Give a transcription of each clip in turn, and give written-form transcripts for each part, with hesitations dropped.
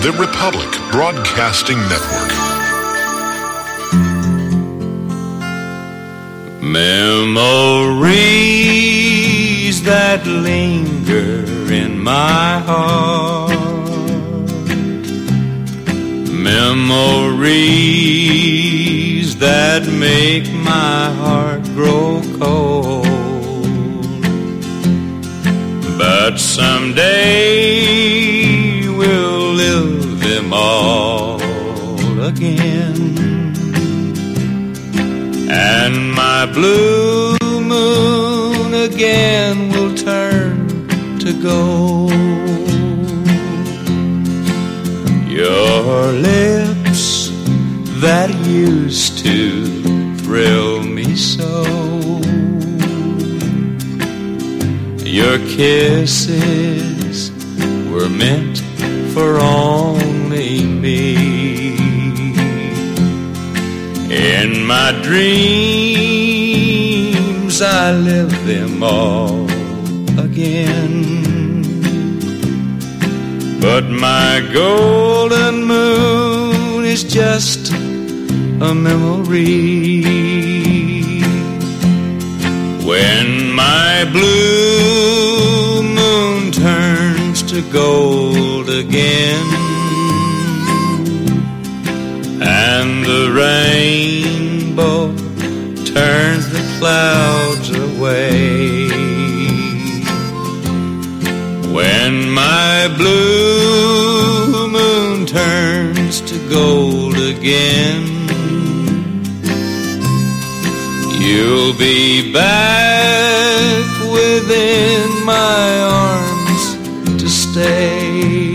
The Republic Broadcasting Network. Memories that linger in my heart, memories that make my heart grow cold. But someday we'll live them all again, and my blue moon again will turn to gold. Your lips that used to thrill me so, your kisses were meant for only me. In my dreams I live them all again, but my golden moon is just a memory. When my blue moon turns to gold again, and the rainbow turns the clouds away, when my blue moon turns to gold again, you'll be back within my arms to stay.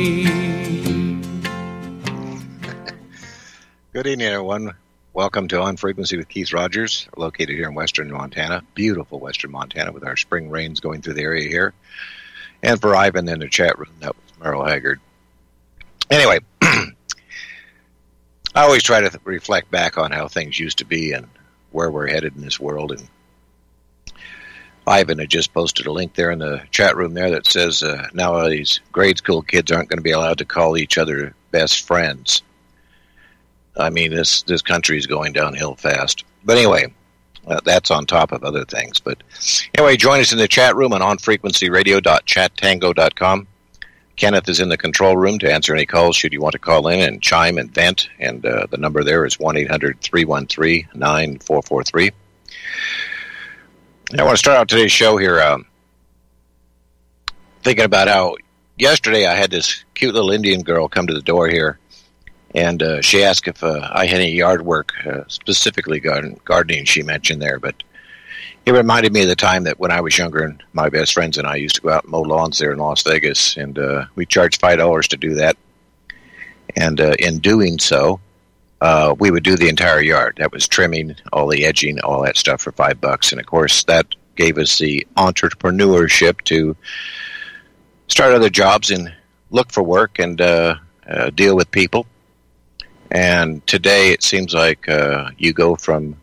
Good evening, everyone. Welcome to On Frequency with Keith Rogers, located here in western Montana, beautiful western Montana, with our spring rains going through the area here. And for Ivan in the chat room, that was Merle Haggard. Anyway, I always try to reflect back on how things used to be and where we're headed in this world. And Ivan had just posted a link there in the chat room there that says nowadays grade school kids aren't going to be allowed to call each other best friends. I mean, this country is going downhill fast. But anyway, that's on top of other things. But anyway, join us in the chat room on onfrequencyradio.chattango.com. Kenneth is in the control room to answer any calls should you want to call in and chime and vent. And the number there is 1-800-313-9443. I want to start out today's show here thinking about how yesterday I had this cute little Indian girl come to the door here. And she asked if I had any yard work, specifically gardening, she mentioned there. But it reminded me of the time that when I was younger, and my best friends and I used to go out and mow lawns there in Las Vegas. And we charged $5 to do that. And in doing so, we would do the entire yard. That was trimming, all the edging, all that stuff for $5. And, of course, that gave us the entrepreneurship to start other jobs and look for work and deal with people. And today it seems like you go from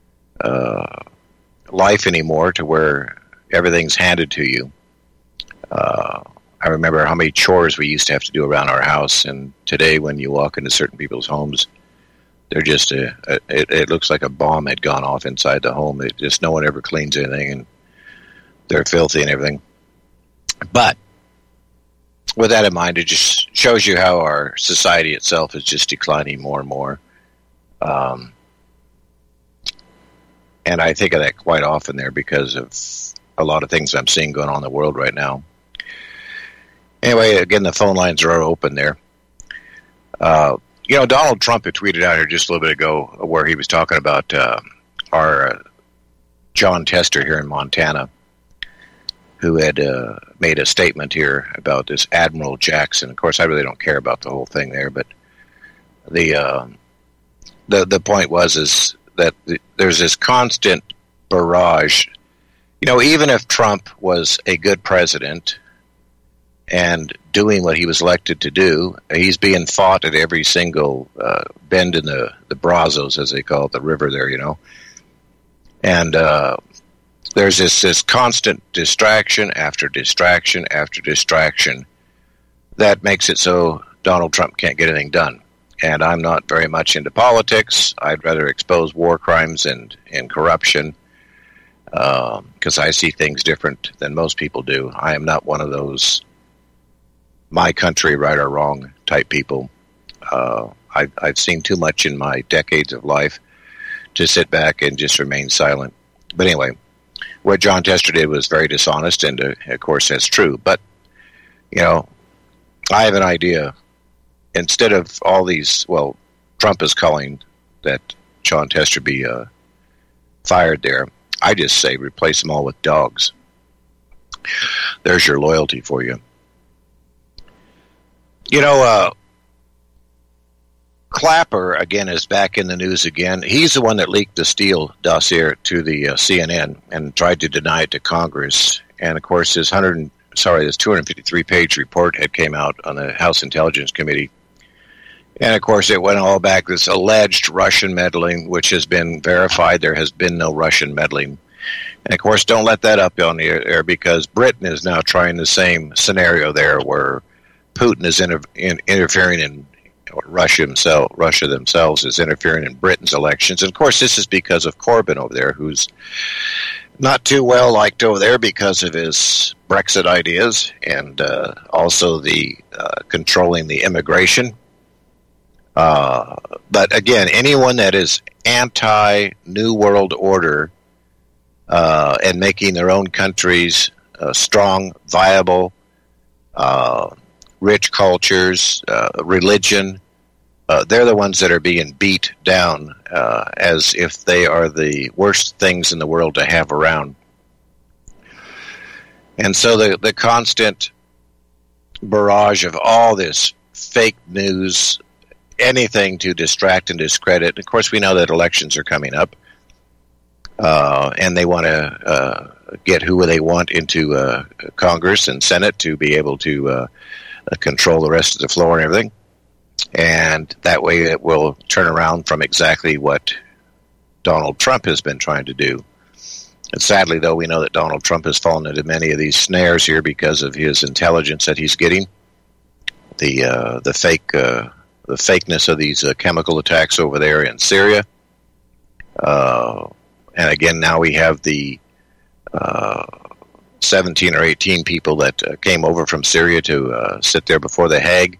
life anymore to where everything's handed to you. I remember how many chores we used to have to do around our house, and today when you walk into certain people's homes, they're just it looks like a bomb had gone off inside the home. It just no one ever cleans anything, and they're filthy and everything. But with that in mind, it just shows you how our society itself is just declining more and more. And I think of that quite often there because of a lot of things I'm seeing going on in the world right now. Anyway, again, the phone lines are open there. Donald Trump had tweeted out here just a little bit ago where he was talking about our John Tester here in Montana, who had made a statement here about this Admiral Jackson. Of course, I really don't care about the whole thing there, but the point was that there's this constant barrage. Even if Trump was a good president and doing what he was elected to do, he's being fought at every single bend in the Brazos, as they call it, the river there, And there's this constant distraction after distraction after distraction that makes it so Donald Trump can't get anything done. And I'm not very much into politics. I'd rather expose war crimes and corruption because I see things different than most people do. I am not one of those my country, right or wrong type people. I've seen too much in my decades of life to sit back and just remain silent. But anyway, what Jon Tester did was very dishonest, and of course that's true. But, you know, I have an idea. Instead of all these, well, Trump is calling that Jon Tester be fired there. I just say replace them all with dogs. There's your loyalty for you. You know, Clapper, again, is back in the news again. He's the one that leaked the Steele dossier to the CNN and tried to deny it to Congress. And, of course, this 253-page report had came out on the House Intelligence Committee. And, of course, it went all back this alleged Russian meddling, which has been verified. There has been no Russian meddling. And, of course, don't let that up on the air because Britain is now trying the same scenario there where Putin is interfering in Russia themselves is interfering in Britain's elections. And, of course, this is because of Corbyn over there, who's not too well liked over there because of his Brexit ideas and also the controlling the immigration. But, again, anyone that is anti-New World Order and making their own countries strong, viable, rich cultures, religion, they're the ones that are being beat down as if they are the worst things in the world to have around. And so the constant barrage of all this fake news, anything to distract and discredit. Of course, we know that elections are coming up, and they want to get who they want into Congress and Senate to be able to control the rest of the floor and everything. And that way it will turn around from exactly what Donald Trump has been trying to do. And sadly, though, we know that Donald Trump has fallen into many of these snares here because of his intelligence that he's getting, the fakeness of these chemical attacks over there in Syria. And again, now we have the 17 or 18 people that came over from Syria to sit there before the Hague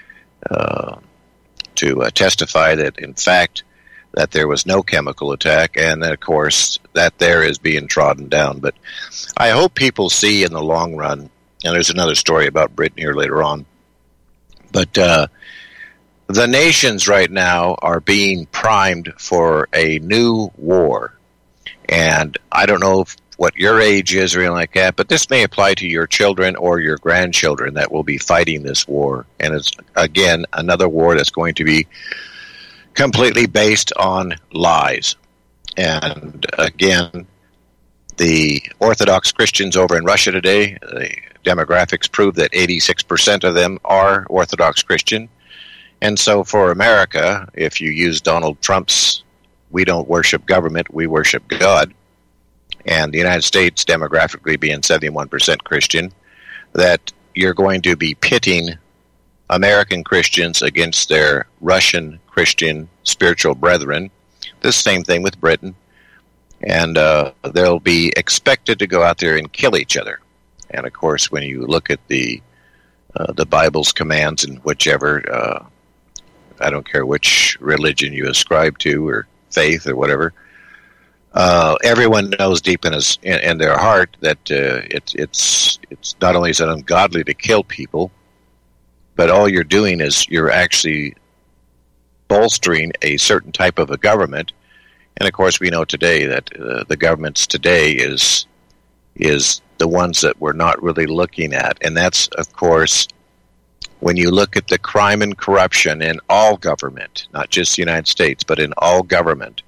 to testify that, in fact, that there was no chemical attack, and that, of course, that there is being trodden down. But I hope people see in the long run, and there's another story about Britain here later on, but the nations right now are being primed for a new war. And I don't know what your age is or anything like that, but this may apply to your children or your grandchildren that will be fighting this war. And it's, again, another war that's going to be completely based on lies. And, again, the Orthodox Christians over in Russia today, the demographics prove that 86% of them are Orthodox Christian. And so for America, if you use Donald Trump's "we don't worship government, we worship God," and the United States demographically being 71% Christian, that you're going to be pitting American Christians against their Russian Christian spiritual brethren. The same thing with Britain. And they'll be expected to go out there and kill each other. And, of course, when you look at the Bible's commands and whichever, I don't care which religion you ascribe to or faith or whatever, everyone knows deep in their heart that it's not only is it ungodly to kill people, but all you're doing is you're actually bolstering a certain type of a government. And of course, we know today that the governments today is the ones that we're not really looking at, and that's, of course, when you look at the crime and corruption in all government, not just the United States, but in all government.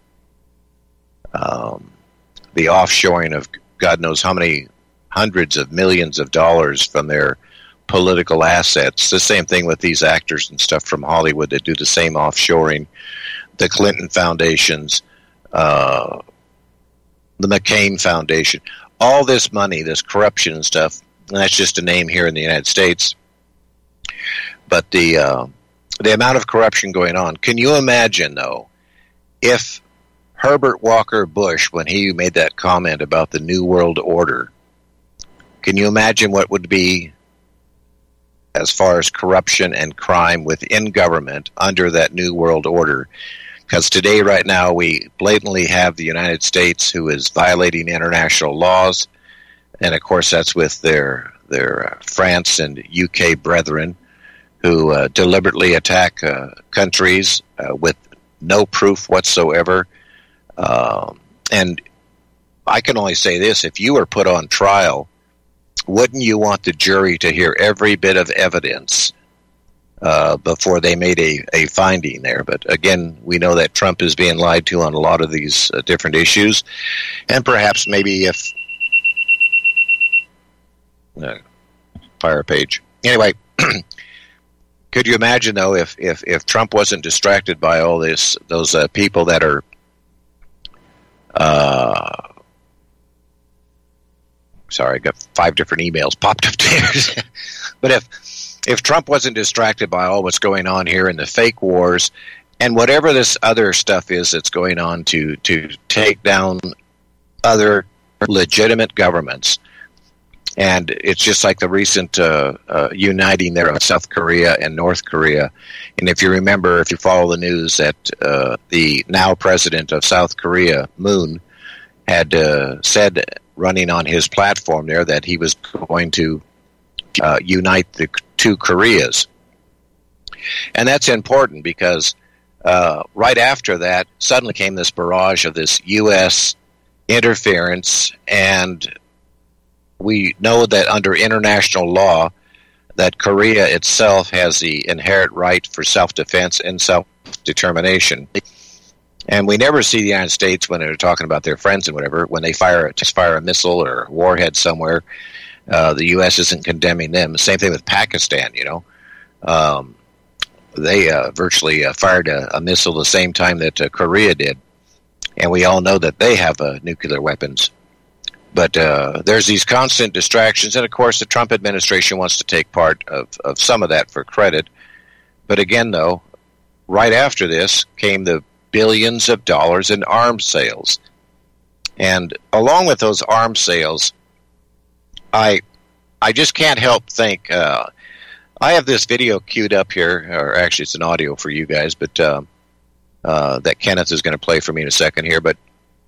The offshoring of God knows how many hundreds of millions of dollars from their political assets. The same thing with these actors and stuff from Hollywood that do the same offshoring. The Clinton foundations, the McCain Foundation, all this money, this corruption and stuff, and that's just a name here in the United States. But the amount of corruption going on. Can you imagine, though, if Herbert Walker Bush, when he made that comment about the New World Order, can you imagine what would be as far as corruption and crime within government under that New World Order? Because today, right now, we blatantly have the United States who is violating international laws, and of course that's with their France and UK brethren who deliberately attack countries with no proof whatsoever. And I can only say this, if you were put on trial, wouldn't you want the jury to hear every bit of evidence before they made a finding there? But again, we know that Trump is being lied to on a lot of these different issues. And perhaps maybe if... fire page. Anyway, could you imagine, though, if Trump wasn't distracted by all those people that are... sorry, I got 5 different emails popped up there. But if Trump wasn't distracted by all what's going on here in the fake wars and whatever this other stuff is that's going on to take down other legitimate governments, and it's just like the recent uniting there of South Korea and North Korea. And if you remember, if you follow the news, that the now president of South Korea, Moon, had said, running on his platform there, that he was going to unite the two Koreas. And that's important because right after that, suddenly came this barrage of this U.S. interference, and we know that under international law that Korea itself has the inherent right for self-defense and self-determination. And we never see the United States, when they're talking about their friends and whatever, when they fire a missile or a warhead somewhere, the U.S. isn't condemning them. Same thing with Pakistan, you know. They virtually fired a missile the same time that Korea did. And we all know that they have nuclear weapons. But there's these constant distractions. And, of course, the Trump administration wants to take part of some of that for credit. But again, though, right after this came the billions of dollars in arms sales. And along with those arms sales, I just can't help think, I have this video queued up here, or actually it's an audio for you guys, but that Kenneth is going to play for me in a second here, but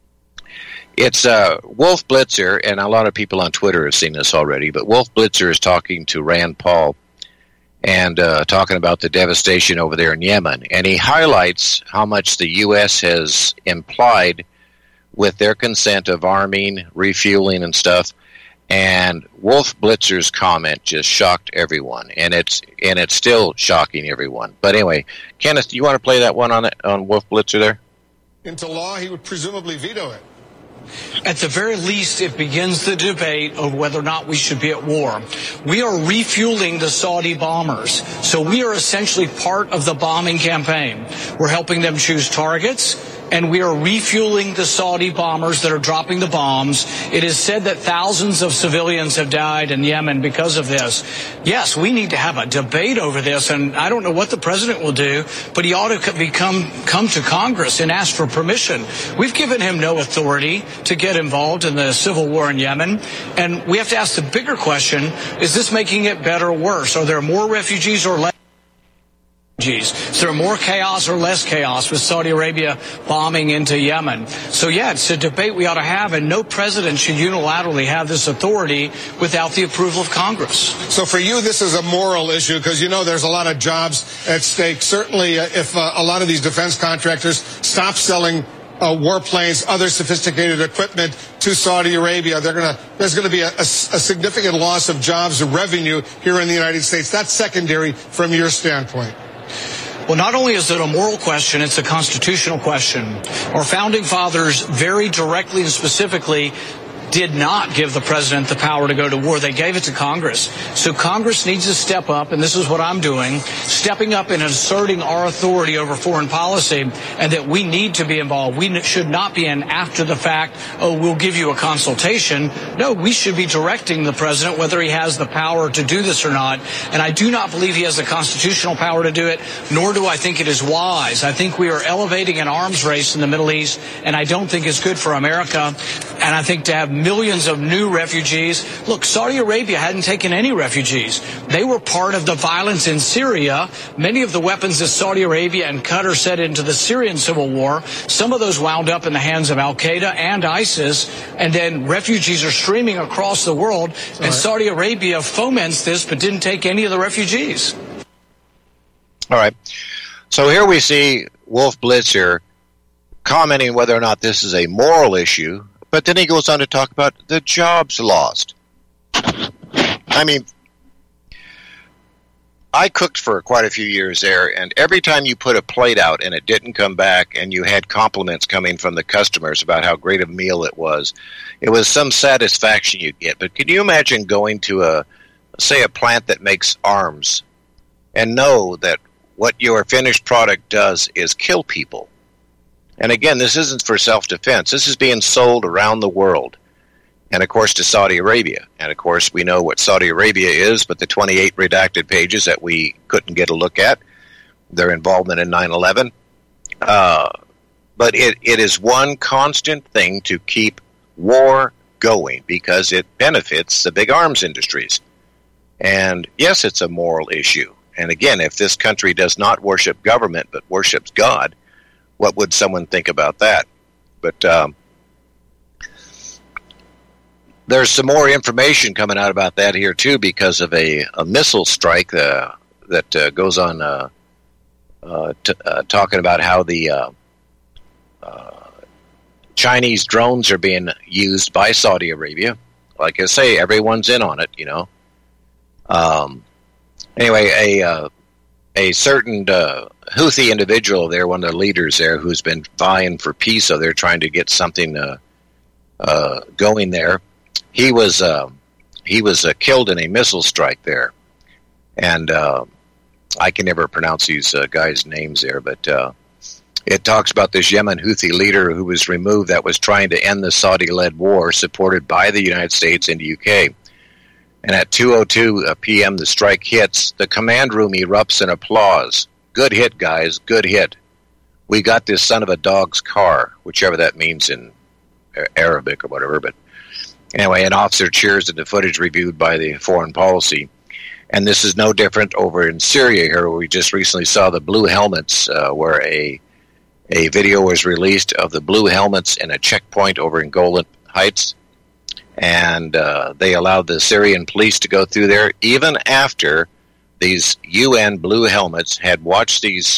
it's Wolf Blitzer, and a lot of people on Twitter have seen this already, but Wolf Blitzer is talking to Rand Paul and talking about the devastation over there in Yemen. And he highlights how much the U.S. has implied with their consent of arming, refueling, and stuff. And Wolf Blitzer's comment just shocked everyone, and it's still shocking everyone. But anyway, Kenneth, do you want to play that one on Wolf Blitzer there? Into law, he would presumably veto it. At the very least, it begins the debate of whether or not we should be at war. We are refueling the Saudi bombers, so we are essentially part of the bombing campaign. We're helping them choose targets, and we are refueling the Saudi bombers that are dropping the bombs. It is said that thousands of civilians have died in Yemen because of this. Yes, we need to have a debate over this, and I don't know what the president will do, but he ought to come to Congress and ask for permission. We've given him no authority to get involved in the civil war in Yemen, and we have to ask the bigger question, is this making it better or worse? Are there more refugees or less? Is there more chaos or less chaos with Saudi Arabia bombing into Yemen? So, yeah, it's a debate we ought to have, and no president should unilaterally have this authority without the approval of Congress. So for you, this is a moral issue because, you know, there's a lot of jobs at stake. Certainly, if a lot of these defense contractors stop selling warplanes, other sophisticated equipment to Saudi Arabia, there's going to be a significant loss of jobs and revenue here in the United States. That's secondary from your standpoint. Well, not only is it a moral question, it's a constitutional question. Our founding fathers very directly and specifically did not give the president the power to go to war. They gave it to Congress. So Congress needs to step up, and this is what I'm doing, stepping up and asserting our authority over foreign policy, and that we need to be involved. We should not be an after the fact, oh, we'll give you a consultation. No, we should be directing the president whether he has the power to do this or not. And I do not believe he has the constitutional power to do it, nor do I think it is wise. I think we are elevating an arms race in the Middle East, and I don't think it's good for America. And I think to have millions of new refugees. Look, Saudi Arabia hadn't taken any refugees. They were part of the violence in Syria. Many of the weapons that Saudi Arabia and Qatar set into the Syrian civil war, some of those wound up in the hands of Al-Qaeda and ISIS. And then refugees are streaming across the world. And Saudi Arabia foments this, but didn't take any of the refugees. All right. So here we see Wolf Blitz here commenting whether or not this is a moral issue. But then he goes on to talk about the jobs lost. I mean, I cooked for quite a few years there, and every time you put a plate out and it didn't come back and you had compliments coming from the customers about how great a meal it was some satisfaction you'd get. But can you imagine going to a plant that makes arms and know that what your finished product does is kill people? And again, this isn't for self-defense. This is being sold around the world. And, of course, to Saudi Arabia. And, of course, we know what Saudi Arabia is, but the 28 redacted pages that we couldn't get a look at, their involvement in 9/11. But it is one constant thing to keep war going because it benefits the big arms industries. And, yes, it's a moral issue. And, again, if this country does not worship government but worships God, what would someone think about that? But there's some more information coming out about that here, too, because of a missile strike that goes on talking about how the Chinese drones are being used by Saudi Arabia. Like I say, everyone's in on it, you know. Anyway, a certain Houthi individual there, one of the leaders there, who's been vying for peace, so they're trying to get something going there. He was killed in a missile strike there, and I can never pronounce these guys' names there, but it talks about this Yemen Houthi leader who was removed that was trying to end the Saudi-led war supported by the United States and the UK. And at 2:02 p.m., the strike hits. The command room erupts in applause. Good hit, guys. Good hit. We got this son of a dog's car, whichever that means in Arabic or whatever. But anyway, an officer cheers at the footage reviewed by the foreign policy. And this is no different over in Syria here, where we just recently saw the blue helmets, where a video was released of the blue helmets in a checkpoint over in Golan Heights. And they allowed the Syrian police to go through there, even after these UN blue helmets had watched these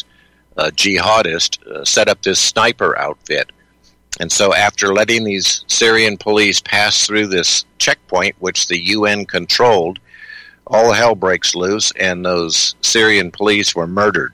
jihadists set up this sniper outfit. And so after letting these Syrian police pass through this checkpoint, which the UN controlled, all hell breaks loose, and those Syrian police were murdered.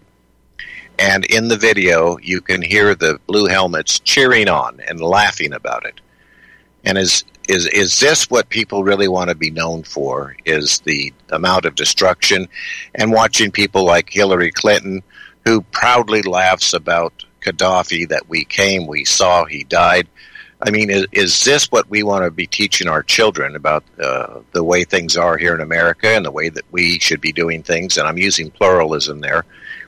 And in the video, you can hear the blue helmets cheering on and laughing about it. And is this what people really want to be known for, is the amount of destruction? And watching people like Hillary Clinton, who proudly laughs about Gaddafi, that we came, we saw, he died. I mean, is this what we want to be teaching our children about the way things are here in America and the way that we should be doing things? And I'm using pluralism there,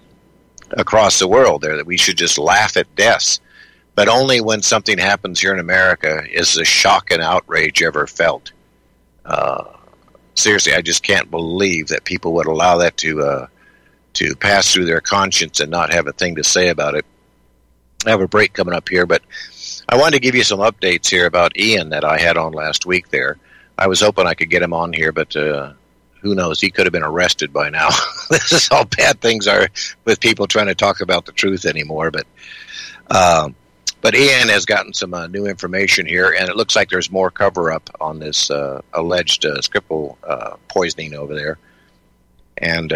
across the world there, that we should just laugh at deaths. But only when something happens here in America is the shock and outrage ever felt. Seriously, I just can't believe that people would allow that to pass through their conscience and not have a thing to say about it. I have a break coming up here, but I wanted to give you some updates here about Ian that I had on last week there. I was hoping I could get him on here, but who knows? He could have been arrested by now. This is how bad things are with people trying to talk about the truth anymore. But Ian has gotten some new information here, and it looks like there's more cover-up on this alleged Skripal poisoning over there. And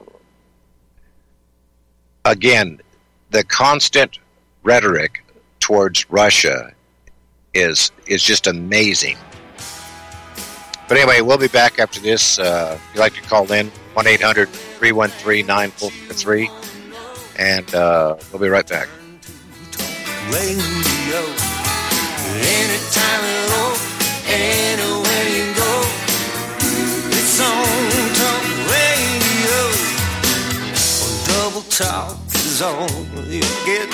again, the constant rhetoric towards Russia is just amazing. But anyway, we'll be back after this. If you'd like to call in, 1-800-313-9443. And we'll be right back. Radio. Anytime you go, anywhere you go, it's on Talk Radio. Double Talk is all you get,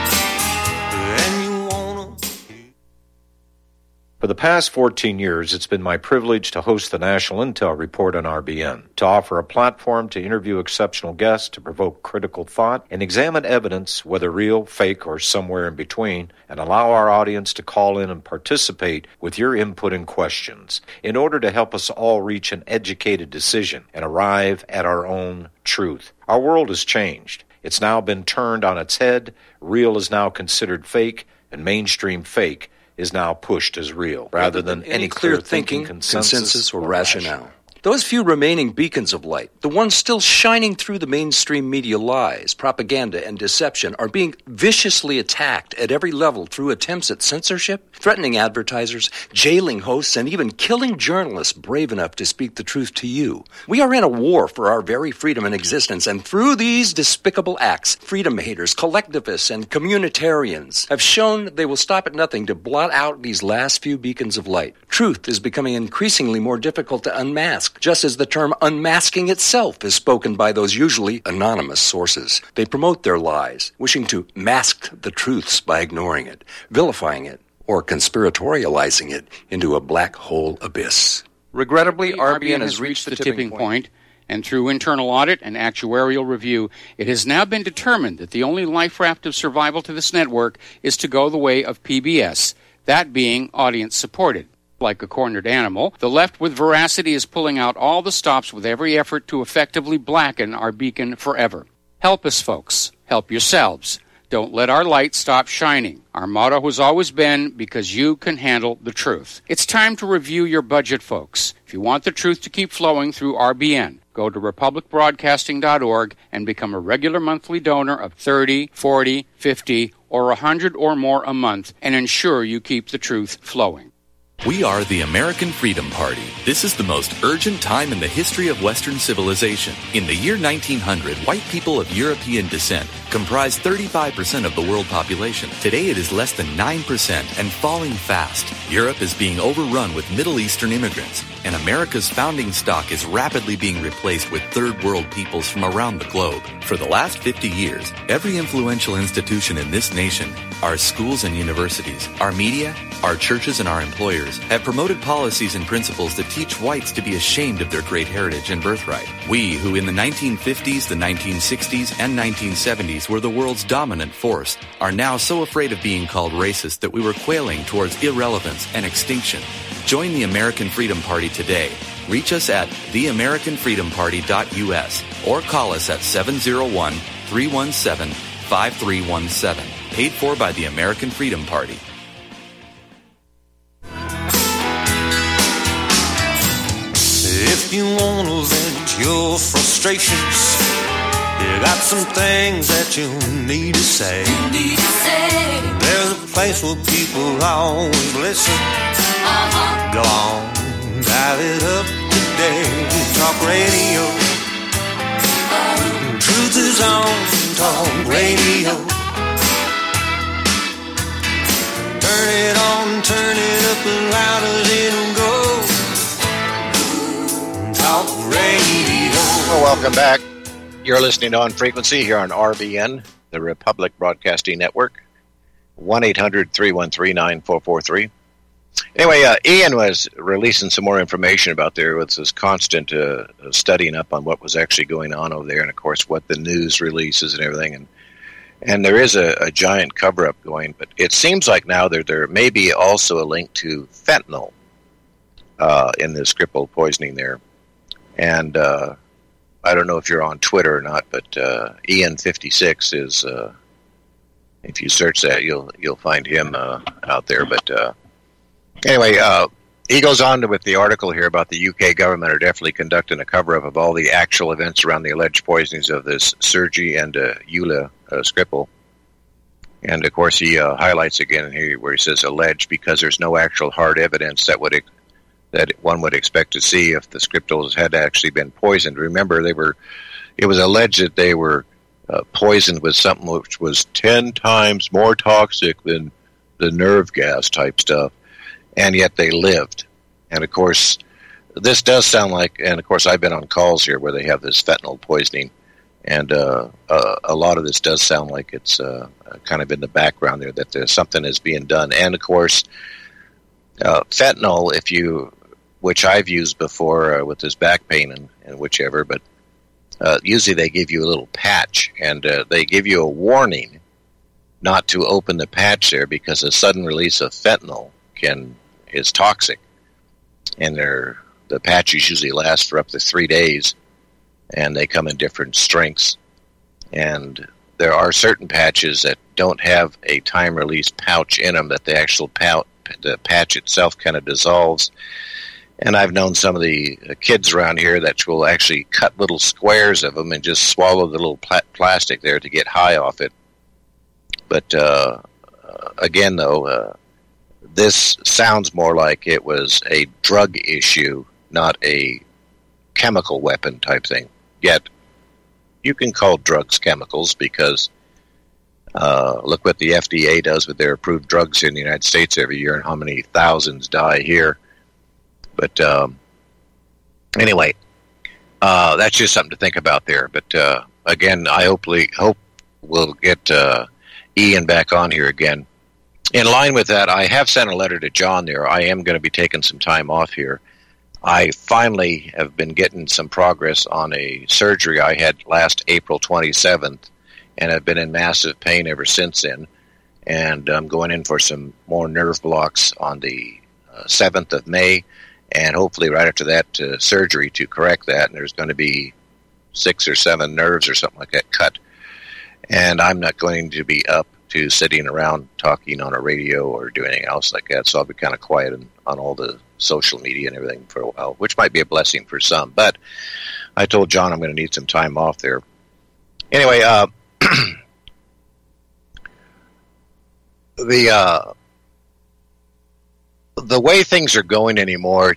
and you wanna. For the past 14 years, it's been my privilege to host the National Intel Report on RBN, to offer a platform to interview exceptional guests, to provoke critical thought, and examine evidence, whether real, fake, or somewhere in between, and allow our audience to call in and participate with your input and questions in order to help us all reach an educated decision and arrive at our own truth. Our world has changed. It's now been turned on its head. Real is now considered fake, and mainstream fake is now pushed as real, rather than any clear thinking, consensus, or rationale. Those few remaining beacons of light, the ones still shining through the mainstream media lies, propaganda, and deception, are being viciously attacked at every level through attempts at censorship, threatening advertisers, jailing hosts, and even killing journalists brave enough to speak the truth to you. We are in a war for our very freedom and existence, and through these despicable acts, freedom haters, collectivists, and communitarians have shown they will stop at nothing to blot out these last few beacons of light. Truth is becoming increasingly more difficult to unmask, just as the term unmasking itself is spoken by those usually anonymous sources. They promote their lies, wishing to mask the truths by ignoring it, vilifying it, or conspiratorializing it into a black hole abyss. Regrettably, RBN has reached the tipping point, and through internal audit and actuarial review, it has now been determined that the only life raft of survival to this network is to go the way of PBS, that being audience-supported. Like a cornered animal, the left with veracity is pulling out all the stops with every effort to effectively blacken our beacon forever. Help us, folks. Help yourselves. Don't let our light stop shining. Our motto has always been, because you can handle the truth. It's time to review your budget, folks. If you want the truth to keep flowing through RBN, go to republicbroadcasting.org and become a regular monthly donor of $30, $40, $50, or $100 or more a month and ensure you keep the truth flowing. We are the American Freedom Party. This is the most urgent time in the history of Western civilization. In the year 1900, white people of European descent comprised 35% of the world population. Today it is less than 9% and falling fast. Europe is being overrun with Middle Eastern immigrants, and America's founding stock is rapidly being replaced with third world peoples from around the globe. For the last 50 years, every influential institution in this nation, our schools and universities, our media, our churches, and our employers have promoted policies and principles that teach whites to be ashamed of their great heritage and birthright. We, who in the 1950s, the 1960s, and 1970s were the world's dominant force, are now so afraid of being called racist that we were quailing towards irrelevance and extinction. Join the American Freedom Party today. Reach us at theamericanfreedomparty.us or call us at 701-317-5317. Paid for by the American Freedom Party. If you want to vent your frustrations, you got some things that you need to say. There's a place where people always listen. Go on, dial it up today. Talk radio. Truth is on Talk Radio. Turn it on, turn it up as loud as it'll go. Talk Radio. Well, welcome back. You're listening to On Frequency here on RBN, the Republic Broadcasting Network. 1-800-313-9443. Anyway, Ian was releasing some more information about there with this constant studying up on what was actually going on over there, and of course what the news releases and everything. And there is a giant cover-up going, but it seems like now there may be also a link to fentanyl in the Skripal poisoning there. And I don't know if you're on Twitter or not, but Ian56 is. If you search that, you'll find him out there. But anyway, he goes on with the article here about the UK government are definitely conducting a cover-up of all the actual events around the alleged poisonings of this Sergei and Yulia Skripal. And of course, he highlights again here where he says alleged because there's no actual hard evidence that would that one would expect to see if the Skripals had actually been poisoned. Remember, it was alleged that they were poisoned with something which was 10 times more toxic than the nerve gas type stuff, and yet they lived. And of course, this does sound like, and of course I've been on calls here where they have this fentanyl poisoning, and a lot of this does sound like it's kind of in the background there, that there's something is being done. And of course, fentanyl, which I've used before with this back pain and whichever, but usually they give you a little patch, and they give you a warning not to open the patch there because a sudden release of fentanyl is toxic. And the patches usually last for up to 3 days, and they come in different strengths. And there are certain patches that don't have a time release pouch in them, that the actual the patch itself kind of dissolves. And I've known some of the kids around here that will actually cut little squares of them and just swallow the little plastic there to get high off it. But again, though, this sounds more like it was a drug issue, not a chemical weapon type thing. Yet, you can call drugs chemicals because look what the FDA does with their approved drugs in the United States every year and how many thousands die here. But anyway, that's just something to think about there. But again, I hope we'll get Ian back on here again. In line with that, I have sent a letter to John there. I am going to be taking some time off here. I finally have been getting some progress on a surgery I had last April 27th, and I've been in massive pain ever since then. And I'm going in for some more nerve blocks on the 7th of May. And hopefully right after that, surgery to correct that. And there's going to be 6 or 7 nerves or something like that cut. And I'm not going to be up to sitting around talking on a radio or doing anything else like that. So I'll be kind of quiet on all the social media and everything for a while, which might be a blessing for some. But I told John I'm going to need some time off there. Anyway, the way things are going anymore,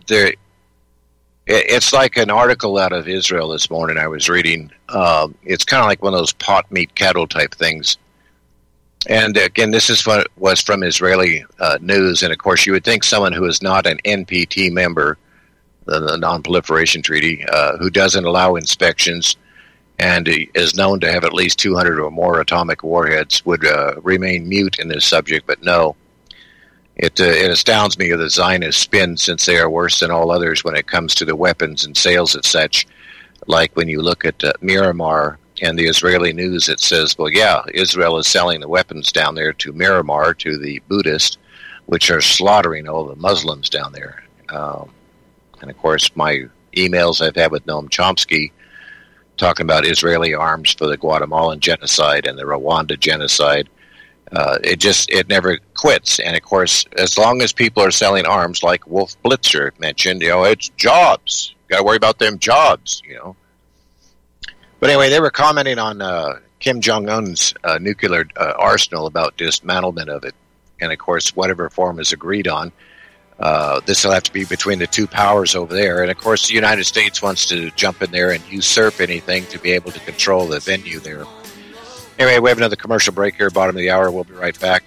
it's like an article out of Israel this morning I was reading. It's kind of like one of those pot meat cattle type things. And again, this is what was from Israeli news. And of course, you would think someone who is not an NPT member, the Non-Proliferation Treaty, who doesn't allow inspections and is known to have at least 200 or more atomic warheads would remain mute in this subject. But no. It astounds me of the Zionist spin, since they are worse than all others when it comes to the weapons and sales of such. Like when you look at Miramar and the Israeli news, it says, well, yeah, Israel is selling the weapons down there to Miramar, to the Buddhists, which are slaughtering all the Muslims down there. And of course, my emails I've had with Noam Chomsky talking about Israeli arms for the Guatemalan genocide and the Rwanda genocide. It never quits. And of course, as long as people are selling arms, like Wolf Blitzer mentioned, it's jobs. Got to worry about them jobs, But anyway, they were commenting on Kim Jong-un's nuclear arsenal, about dismantlement of it. And of course, whatever form is agreed on, this will have to be between the two powers over there. And of course, the United States wants to jump in there and usurp anything to be able to control the venue there. Anyway, we have another commercial break here, bottom of the hour. We'll be right back.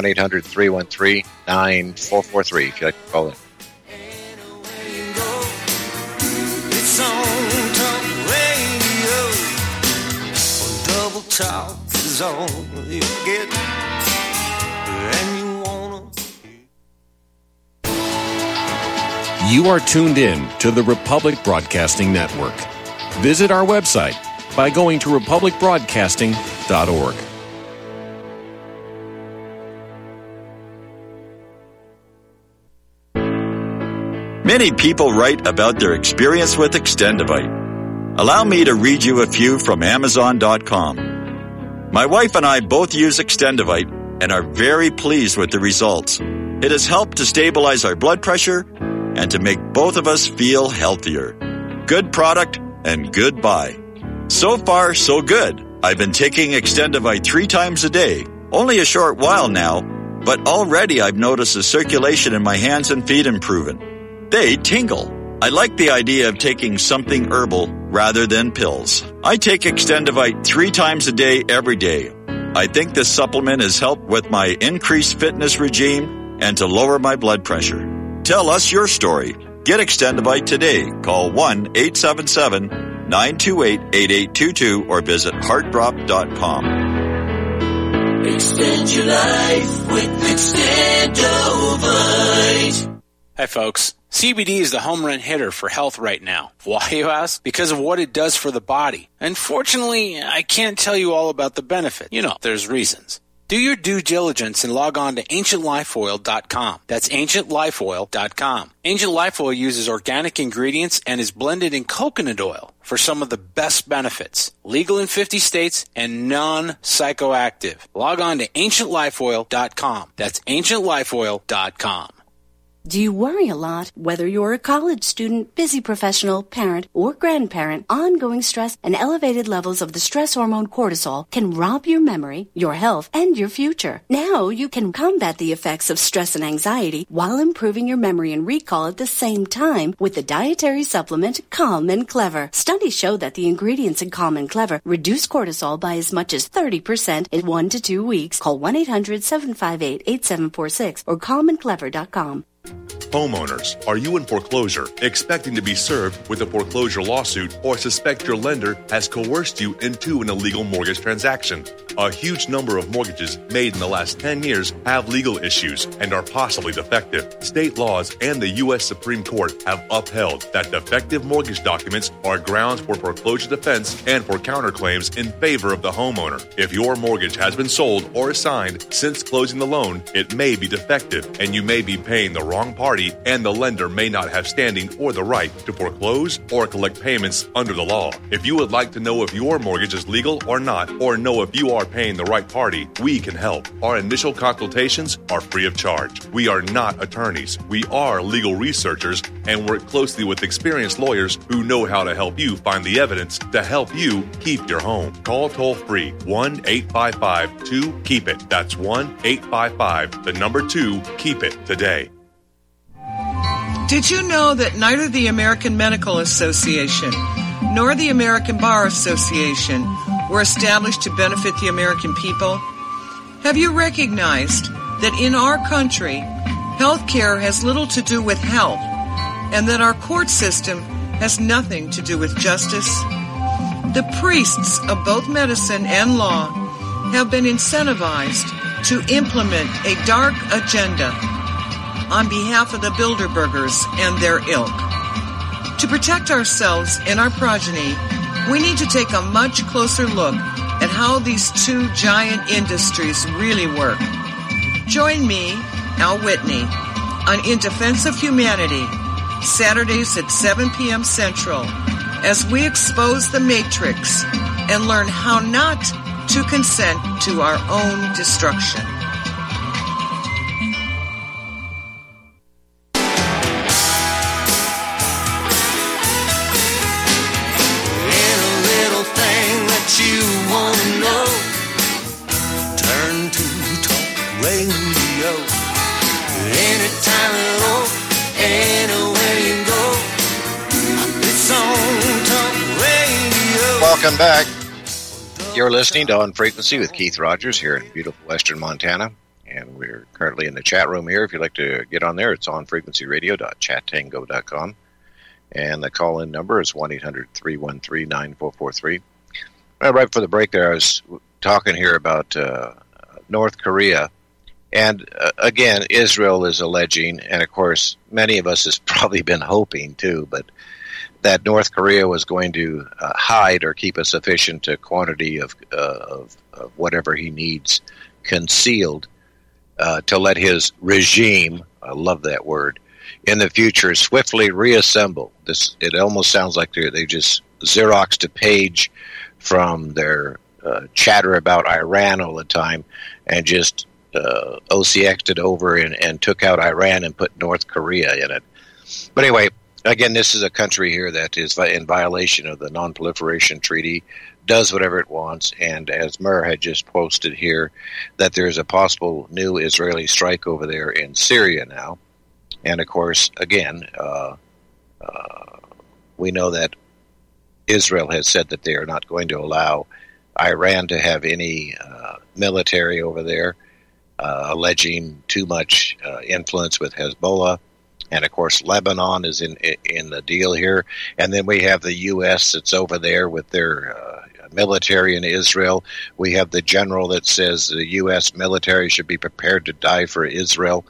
1-800-313-9443 if you'd like to call in. It's on Talk Radio. Double Talk is all you get. And you wanna. You are tuned in to the Republic Broadcasting Network. Visit our website by going to republicbroadcasting.org. Many people write about their experience with Extendivite. Allow me to read you a few from Amazon.com. My wife and I both use Extendivite and are very pleased with the results. It has helped to stabilize our blood pressure and to make both of us feel healthier. Good product and good buy. So far, so good. I've been taking Extendivite 3 times a day. Only a short while now, but already I've noticed the circulation in my hands and feet improving. They tingle. I like the idea of taking something herbal rather than pills. I take Extendivite 3 times a day, every day. I think this supplement has helped with my increased fitness regime and to lower my blood pressure. Tell us your story. Get Extendivite today. Call 1-877-928-8822 or visit heartdrop.com. Extend your life with Extendovite. Hi, folks. CBD is the home run hitter for health right now. Why, you ask? Because of what it does for the body. Unfortunately, I can't tell you all about the benefit. You know, there's reasons. Do your due diligence and log on to AncientLifeOil.com. That's AncientLifeOil.com. Ancient Life Oil uses organic ingredients and is blended in coconut oil for some of the best benefits. Legal in 50 states and non-psychoactive. Log on to AncientLifeOil.com. That's AncientLifeOil.com. Do you worry a lot? Whether you're a college student, busy professional, parent, or grandparent, ongoing stress and elevated levels of the stress hormone cortisol can rob your memory, your health, and your future. Now you can combat the effects of stress and anxiety while improving your memory and recall at the same time with the dietary supplement Calm and Clever. Studies show that the ingredients in Calm and Clever reduce cortisol by as much as 30% in 1 to 2 weeks. Call 1-800-758-8746 or calmandclever.com. Homeowners, are you in foreclosure, expecting to be served with a foreclosure lawsuit, or suspect your lender has coerced you into an illegal mortgage transaction? A huge number of mortgages made in the last 10 years have legal issues and are possibly defective. State laws and the U.S. Supreme Court have upheld that defective mortgage documents are grounds for foreclosure defense and for counterclaims in favor of the homeowner. If your mortgage has been sold or assigned since closing the loan, it may be defective and you may be paying the wrong party, and the lender may not have standing or the right to foreclose or collect payments under the law. If you would like to know if your mortgage is legal or not, or know if you are paying the right party, we can help. Our initial consultations are free of charge. We are not attorneys. We are legal researchers and work closely with experienced lawyers who know how to help you find the evidence to help you keep your home. Call toll-free 1-855-2-KEEP-IT. That's 1-855-2-KEEP-IT today. Did you know that neither the American Medical Association nor the American Bar Association were established to benefit the American people? Have you recognized that in our country, health care has little to do with health, and that our court system has nothing to do with justice? The priests of both medicine and law have been incentivized to implement a dark agenda on behalf of the Bilderbergers and their ilk. To protect ourselves and our progeny, we need to take a much closer look at how these two giant industries really work. Join me, Al Whitney, on In Defense of Humanity, Saturdays at 7 p.m. Central, as we expose the Matrix and learn how not to consent to our own destruction. Welcome back. You're listening to On Frequency with Keith Rogers here in beautiful western Montana. And we're currently in the chat room here. If you'd like to get on there, it's onfrequencyradio.chattango.com. And the call-in number is 1-800-313-9443. Right before the break there, I was talking here about North Korea. And again, Israel is alleging, and of course, many of us has probably been hoping too, but that North Korea was going to hide or keep a sufficient quantity of whatever he needs concealed to let his regime, I love that word, in the future swiftly reassemble. It almost sounds like they just Xeroxed a page from their chatter about Iran all the time and just OCX'd it over and took out Iran and put North Korea in it. But anyway, again, this is a country here that is in violation of the Non-Proliferation Treaty, does whatever it wants, and as Murr had just posted here, that there's a possible new Israeli strike over there in Syria now. And, of course, again, we know that Israel has said that they are not going to allow Iran to have any military over there, alleging too much influence with Hezbollah. And, of course, Lebanon is in the deal here. And then we have the U.S. that's over there with their military in Israel. We have the general that says the U.S. military should be prepared to die for Israel.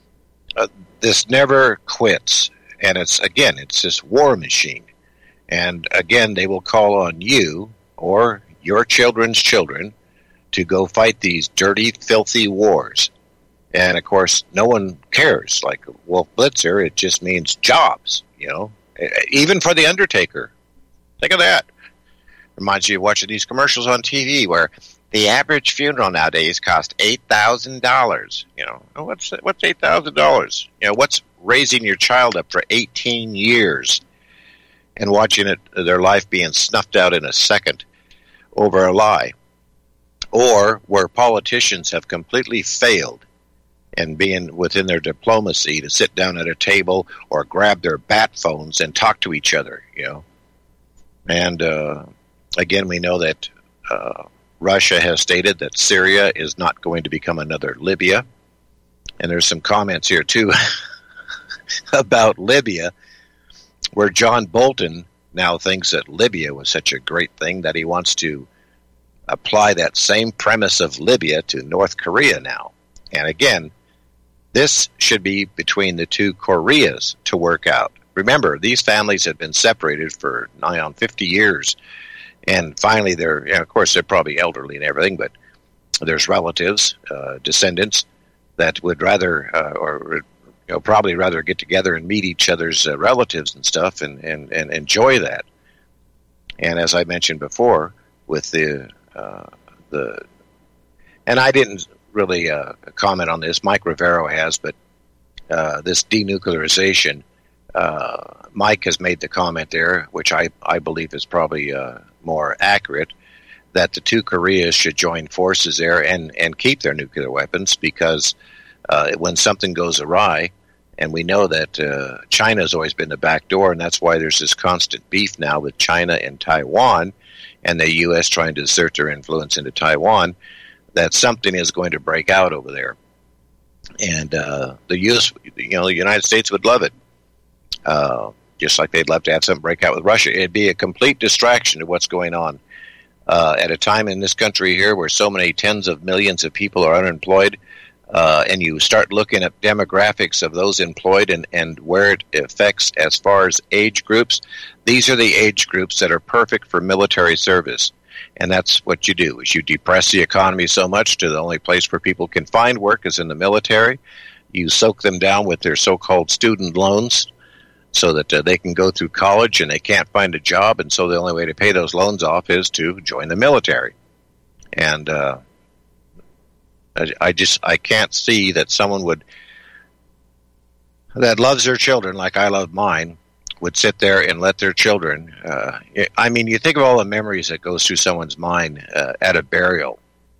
This never quits. And it's this war machine. And, again, they will call on you or your children's children to go fight these dirty, filthy wars. And, of course, no one cares. Like Wolf Blitzer, it just means jobs, even for the Undertaker. Think of that. Reminds you of watching these commercials on TV where the average funeral nowadays costs $8,000. What's $8,000? What's raising your child up for 18 years and watching their life being snuffed out in a second over a lie? Or where politicians have completely failed and being within their diplomacy to sit down at a table or grab their bat phones and talk to each other, And, again, we know that Russia has stated that Syria is not going to become another Libya. And there's some comments here, too, about Libya, where John Bolton now thinks that Libya was such a great thing that he wants to apply that same premise of Libya to North Korea now. And again, this should be between the two Koreas to work out. Remember, these families have been separated for nigh on 50 years. And finally, of course, they're probably elderly and everything, but there's relatives, descendants, that would rather, probably rather get together and meet each other's relatives and stuff and enjoy that. And as I mentioned before, with the and I didn't really comment on this. Mike Rivero has, but this denuclearization, Mike has made the comment there, which I believe is probably more accurate, that the two Koreas should join forces there and keep their nuclear weapons, because when something goes awry, and we know that China's always been the back door, and that's why there's this constant beef now with China and Taiwan, and the U.S. trying to assert their influence into Taiwan, that something is going to break out over there. And the United States would love it. Just like they'd love to have something break out with Russia. It'd be a complete distraction to what's going on. At a time in this country here where so many tens of millions of people are unemployed, and you start looking at demographics of those employed and where it affects as far as age groups, these are the age groups that are perfect for military service. And that's what you do, is you depress the economy so much to the only place where people can find work is in the military. You soak them down with their so-called student loans so that they can go through college and they can't find a job, and so the only way to pay those loans off is to join the military. And I can't see that someone that loves their children like I love mine would sit there and let their children, you think of all the memories that goes through someone's mind at a burial.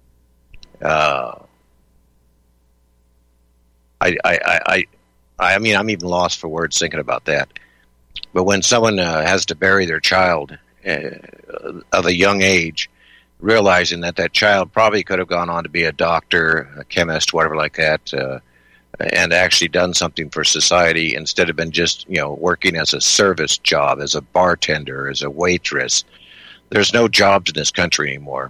I'm even lost for words thinking about that. But when someone has to bury their child of a young age, realizing that child probably could have gone on to be a doctor, a chemist, whatever like that, and actually done something for society instead of been just, working as a service job, as a bartender, as a waitress. There's no jobs in this country anymore.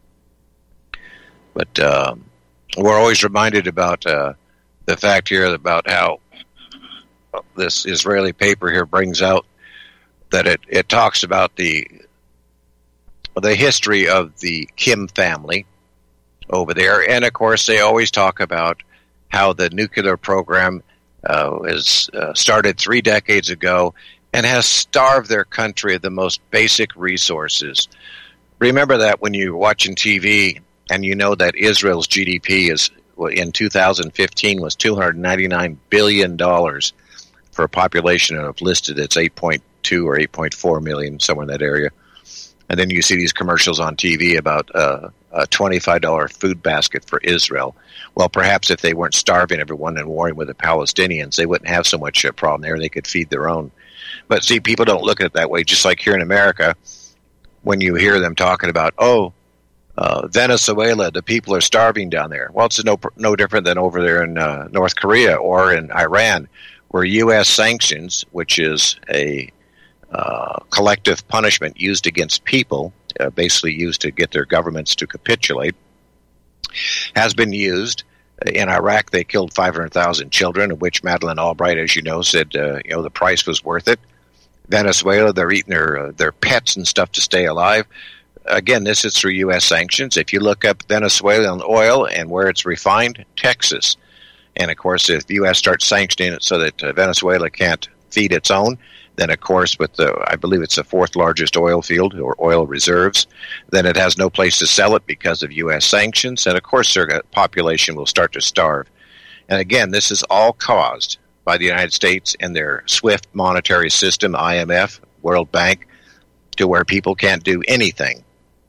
But we're always reminded about the fact here about how this Israeli paper here brings out that it talks about the history of the Kim family over there. And, of course, they always talk about how the nuclear program was started 3 decades ago and has starved their country of the most basic resources. Remember that when you're watching TV and you know that Israel's GDP in 2015 was $299 billion for a population of listed it's 8.2 or 8.4 million, somewhere in that area. And then you see these commercials on TV about a $25 food basket for Israel. Well, perhaps if they weren't starving everyone and warring with the Palestinians, they wouldn't have so much problem there. They could feed their own. But see, people don't look at it that way. Just like here in America, when you hear them talking about, Venezuela, the people are starving down there. Well, it's no different than over there in North Korea or in Iran, where U.S. sanctions, which is a collective punishment used against people, basically used to get their governments to capitulate, has been used. In Iraq, they killed 500,000 children, of which Madeleine Albright, as you know, said the price was worth it. Venezuela, they're eating their pets and stuff to stay alive. Again, this is through U.S. sanctions. If you look up Venezuelan oil and where it's refined, Texas. And, of course, if the U.S. starts sanctioning it so that Venezuela can't feed its own, then, of course, with I believe it's the fourth largest oil field or oil reserves, then it has no place to sell it because of U.S. sanctions. And, of course, their population will start to starve. And, again, this is all caused by the United States and their SWIFT monetary system, IMF, World Bank, to where people can't do anything.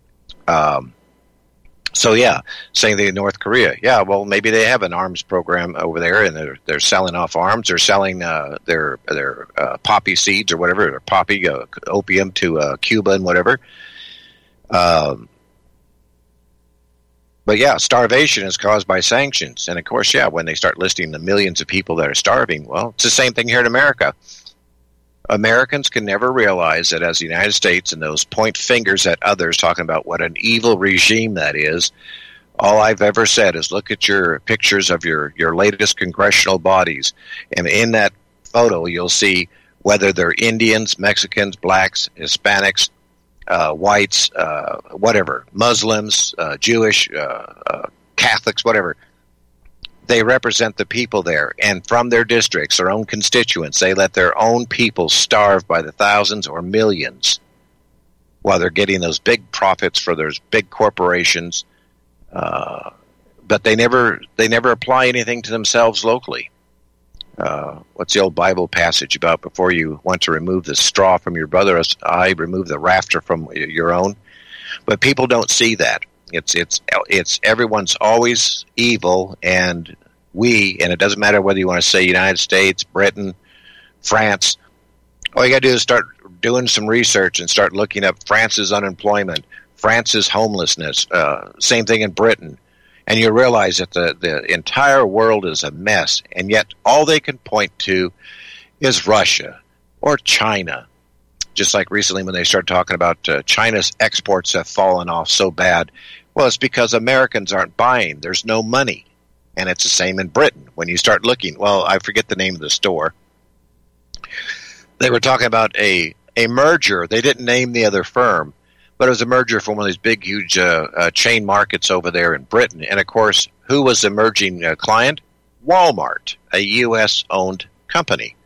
Same thing in North Korea. Yeah, well, maybe they have an arms program over there, and they're selling off arms. They're selling their poppy seeds or whatever, or poppy opium to Cuba and whatever. But yeah, starvation is caused by sanctions, and of course, when they start listing the millions of people that are starving, well, it's the same thing here in America. Americans can never realize that as the United States and those point fingers at others talking about what an evil regime that is, all I've ever said is look at your pictures of your latest congressional bodies, and in that photo you'll see whether they're Indians, Mexicans, blacks, Hispanics, whites, whatever, Muslims, Jewish, Catholics, whatever. They represent the people there, and from their districts, their own constituents, they let their own people starve by the thousands or millions while they're getting those big profits for those big corporations. But they never apply anything to themselves locally. What's the old Bible passage about? Before you want to remove the straw from your brother's eye, remove the rafter from your own. But people don't see that. It's everyone's always evil, and it doesn't matter whether you want to say United States, Britain, France. All you got to do is start doing some research and start looking up France's unemployment, France's homelessness, same thing in Britain. And you realize that the entire world is a mess, and yet all they can point to is Russia or China. Just like recently when they started talking about China's exports have fallen off so bad. Well, it's because Americans aren't buying. There's no money. And it's the same in Britain. When you start looking, well, I forget the name of the store. They were talking about a merger. They didn't name the other firm, but it was a merger from one of these big, huge chain markets over there in Britain. And, of course, who was the merging client? Walmart, a U.S.-owned company.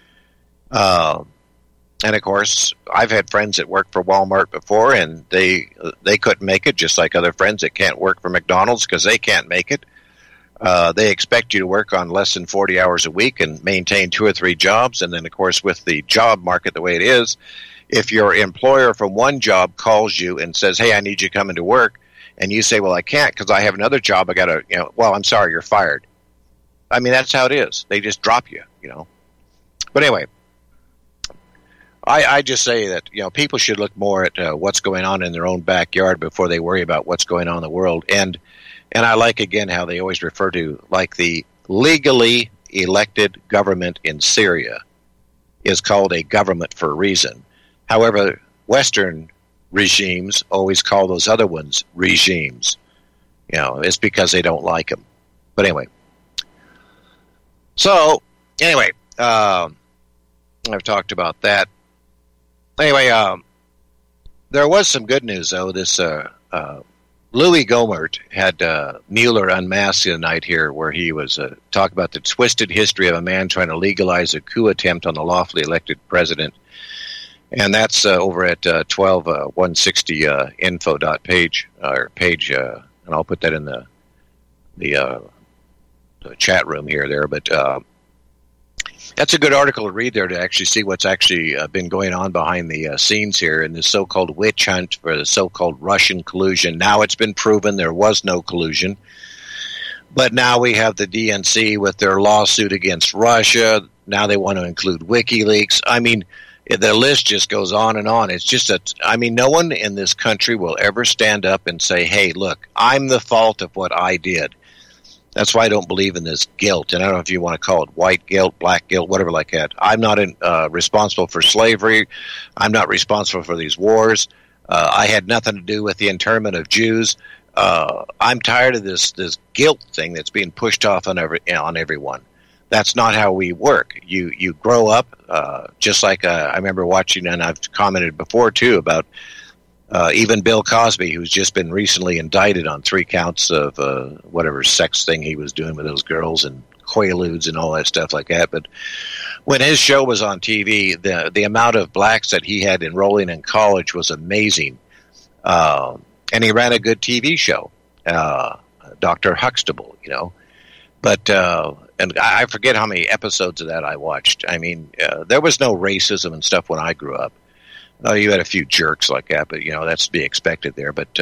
And, of course, I've had friends that worked for Walmart before, and they couldn't make it, just like other friends that can't work for McDonald's because they can't make it. They expect you to work on less than 40 hours a week and maintain 2 or 3 jobs. And then, of course, with the job market the way it is, if your employer from one job calls you and says, hey, I need you to come into work, and you say, well, I can't because I have another job, I got to, well, I'm sorry, you're fired. I mean, that's how it is. They just drop you, But anyway, I just say that, people should look more at what's going on in their own backyard before they worry about what's going on in the world. And I like, again, how they always refer to, like, the legally elected government in Syria is called a government for a reason. However, Western regimes always call those other ones regimes. It's because they don't like them. But anyway. I've talked about that. Anyway, there was some good news, though. This Louis Gohmert had Mueller unmasked the night here, where he was talking about the twisted history of a man trying to legalize a coup attempt on the lawfully elected president. And that's over at 12160info.page, page, and I'll put that in the chat room here there. But That's a good article to read there to actually see what's actually been going on behind the scenes here in the so-called witch hunt for the so-called Russian collusion. Now it's been proven there was no collusion. But now we have the DNC with their lawsuit against Russia. Now they want to include WikiLeaks. I mean, the list just goes on and on. It's just no one in this country will ever stand up and say, hey, look, I'm the fault of what I did. That's why I don't believe in this guilt. And I don't know if you want to call it white guilt, black guilt, whatever like that. I'm not responsible for slavery. I'm not responsible for these wars. I had nothing to do with the internment of Jews. I'm tired of this guilt thing that's being pushed off on everyone. That's not how we work. You grow up, just like I remember watching, and I've commented before too about even Bill Cosby, who's just been recently indicted on 3 counts of whatever sex thing he was doing with those girls and Quaaludes and all that stuff like that. But when his show was on TV, the amount of blacks that he had enrolling in college was amazing. And he ran a good TV show, Dr. Huxtable, you know. But and I forget how many episodes of that I watched. I mean, there was no racism and stuff when I grew up. You had a few jerks like that, but, you know, that's to be expected there. But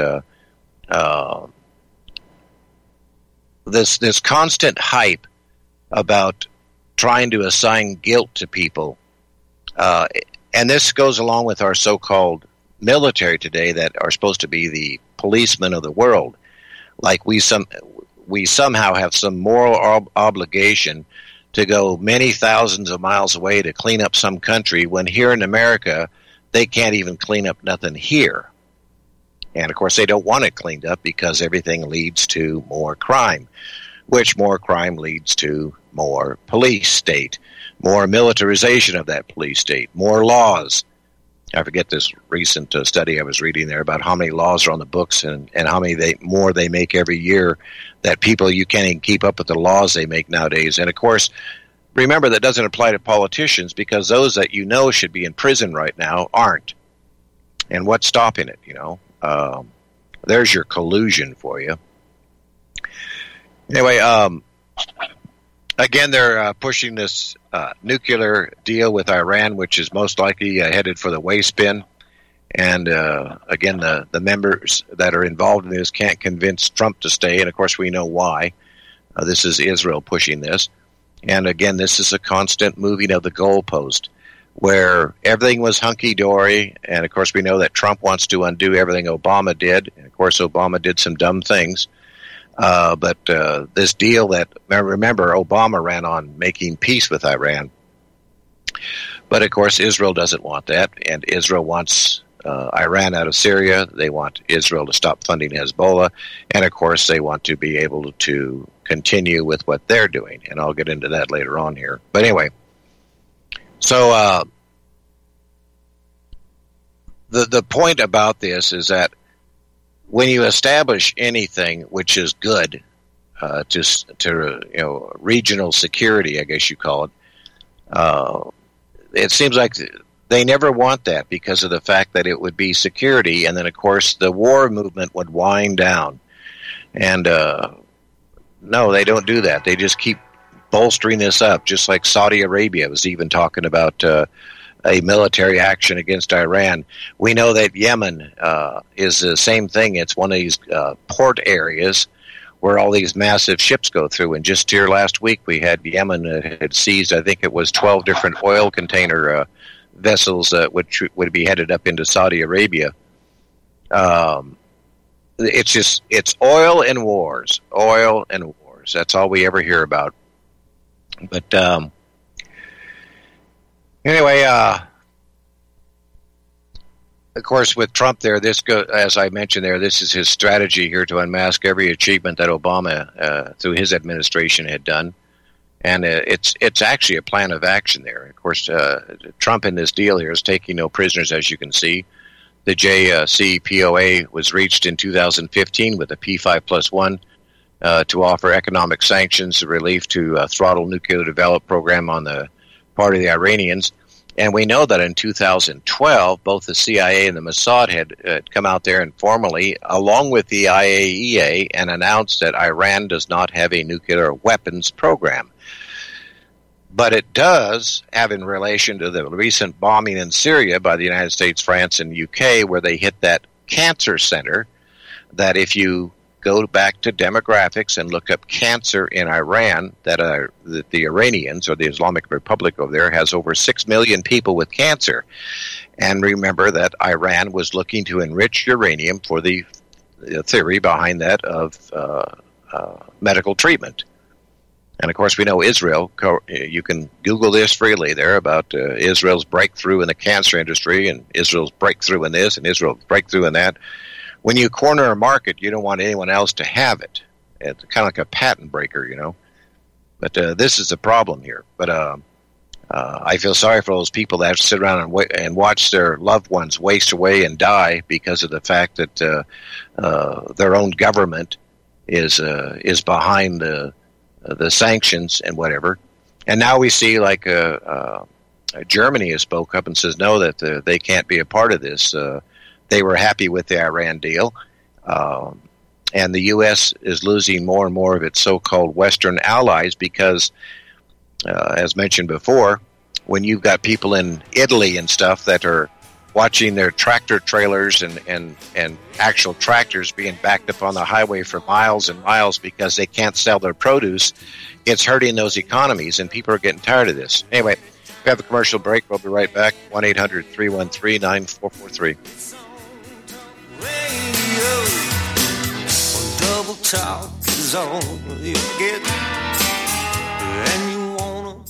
this constant hype about trying to assign guilt to people, and this goes along with our so-called military today that are supposed to be the policemen of the world. Like we somehow have some moral obligation to go many thousands of miles away to clean up some country when here in America they can't even clean up nothing here. And of course they don't want it cleaned up because everything leads to more crime, which more crime leads to more police state, more militarization of that police state, more laws. I forget this recent study I was reading there about how many laws are on the books and how many more they make every year, that people, you can't even keep up with the laws they make nowadays. And of course, remember that doesn't apply to politicians, because those that you know should be in prison right now aren't. And what's stopping it, you know? There's your collusion for you. Anyway, again, they're pushing this nuclear deal with Iran, which is most likely headed for the waste bin. And again, the members that are involved in this can't convince Trump to stay. And of course, we know why. This is Israel pushing this. And again, this is a constant moving of the goalpost, where everything was hunky-dory. And of course, we know that Trump wants to undo everything Obama did. And of course, Obama did some dumb things. But this deal that, remember, Obama ran on making peace with Iran. But of course, Israel doesn't want that. And Israel wants Iran out of Syria. They want Israel to stop funding Hezbollah. And of course, they want to be able to continue with what they're doing. And I'll get into that later on here. But anyway, so the point about this is that when you establish anything which is good to you know, regional security, I guess you call it, it seems like they never want that because of the fact that it would be security, and then of course the war movement would wind down. And no, they don't do that. They just keep bolstering this up, just like Saudi Arabia was even talking about a military action against Iran. We know that Yemen is the same thing. It's one of these port areas where all these massive ships go through. And just here last week, we had Yemen had seized, I think it was 12 different oil container vessels which would be headed up into Saudi Arabia. It's oil and wars. Oil and wars. That's all we ever hear about. But anyway, of course, with Trump there, as I mentioned there, this is his strategy here to unmask every achievement that Obama, through his administration, had done. And it's actually a plan of action there. Of course, Trump in this deal here is taking no prisoners, as you can see. The JCPOA was reached in 2015 with a P5+1 to offer economic sanctions, relief to throttle nuclear development program on the part of the Iranians. And we know that in 2012, both the CIA and the Mossad had come out there and formally, along with the IAEA, and announced that Iran does not have a nuclear weapons program. But it does have in relation to the recent bombing in Syria by the United States, France, and UK, where they hit that cancer center, that if you go back to demographics and look up cancer in Iran, that the Iranians, or the Islamic Republic over there, has over 6 million people with cancer. And remember that Iran was looking to enrich uranium for the theory behind that of medical treatment. And, of course, we know Israel. You can Google this freely there about Israel's breakthrough in the cancer industry and Israel's breakthrough in this and Israel's breakthrough in that. When you corner a market, you don't want anyone else to have it. It's kind of like a patent breaker, you know. But this is the problem here. But I feel sorry for those people that have to sit around and watch their loved ones waste away and die because of the fact that their own government is behind the sanctions and whatever. And now we see like Germany has spoke up and says no, that they can't be a part of this. They were happy with the Iran deal. And the U.S. is losing more and more of its so-called Western allies because, as mentioned before, when you've got people in Italy and stuff that are watching their tractor trailers and actual tractors being backed up on the highway for miles and miles because they can't sell their produce, it's hurting those economies, and people are getting tired of this. Anyway, we have a commercial break. We'll be right back. 1-800-313-9443. Double talk is all you get, and you wanna.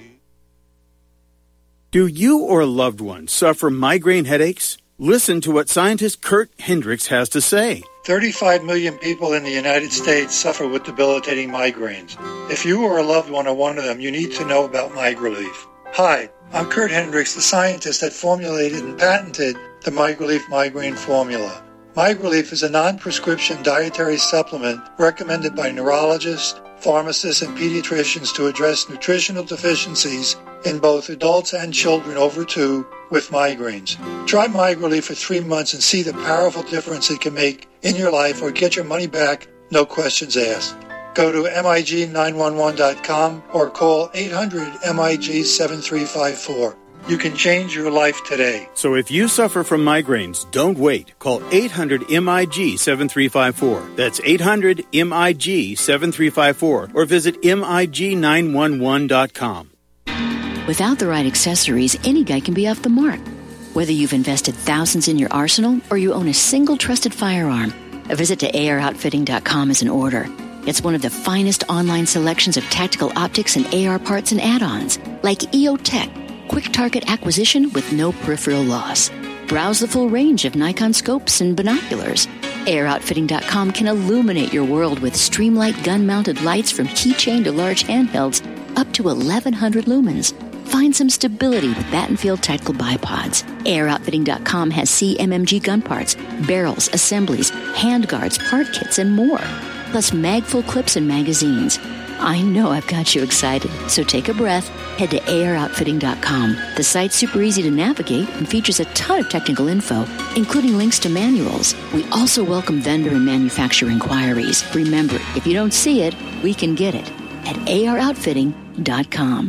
Do you or a loved one suffer migraine headaches? Listen to what scientist Kurt Hendricks has to say. 35 million people in the United States suffer with debilitating migraines. If you or a loved one are one of them, you need to know about MigraLief. Hi, I'm Kurt Hendricks, the scientist that formulated and patented the MigraLief migraine formula. MigraLief is a non-prescription dietary supplement recommended by neurologists, pharmacists, and pediatricians to address nutritional deficiencies in both adults and children over 2 with migraines. Try MigraLief for 3 months and see the powerful difference it can make in your life, or get your money back, no questions asked. Go to MIG911.com or call 800-MIG-7354. You can change your life today. So if you suffer from migraines, don't wait. Call 800-MIG-7354. That's 800-MIG-7354. Or visit MIG911.com. Without the right accessories, any guy can be off the mark. Whether you've invested thousands in your arsenal or you own a single trusted firearm, a visit to AROutfitting.com is in order. It's one of the finest online selections of tactical optics and AR parts and add-ons, like EOTech, quick target acquisition with no peripheral loss. Browse the full range of Nikon scopes and binoculars. AROutfitting.com can illuminate your world with Streamlight gun-mounted lights from keychain to large handhelds up to 1,100 lumens. Find some stability with Battenfield tactical bipods. AROutfitting.com has CMMG gun parts, barrels, assemblies, handguards, part kits, and more. Plus mag-full clips and magazines. I know I've got you excited, so take a breath. Head to AROutfitting.com. The site's super easy to navigate and features a ton of technical info, including links to manuals. We also welcome vendor and manufacturer inquiries. Remember, if you don't see it, we can get it at AROutfitting.com.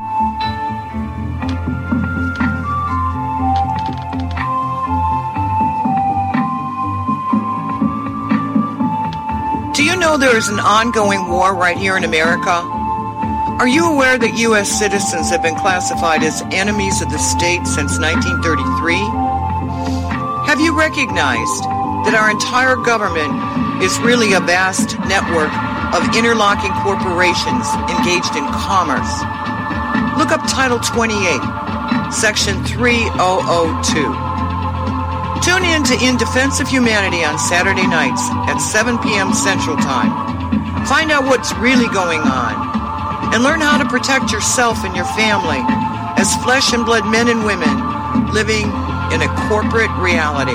Do you know there is an ongoing war right here in America? Are you aware that U.S. citizens have been classified as enemies of the state since 1933? Have you recognized that our entire government is really a vast network of interlocking corporations engaged in commerce? Look up Title 28, Section 3002. Tune in to In Defense of Humanity on Saturday nights at 7 p.m. Central Time. Find out what's really going on and learn how to protect yourself and your family as flesh and blood men and women living in a corporate reality.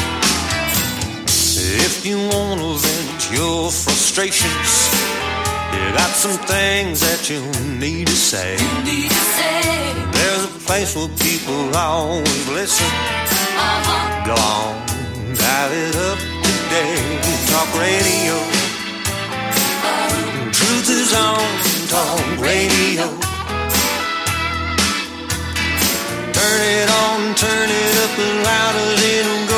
If you want to vent your frustrations, You got some things that you need to say. There's a place where people always listen. Go on, dial it up today. Talk radio. Truth is on Talk Radio. Turn it on, turn it up as loud as it'll